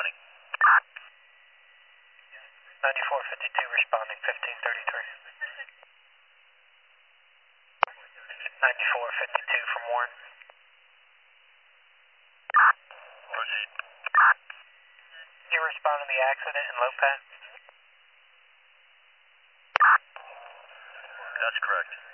responding. 9452 responding, 1533. 9452 from Warren. Proceed. You respond to the accident in Lopat? That's correct.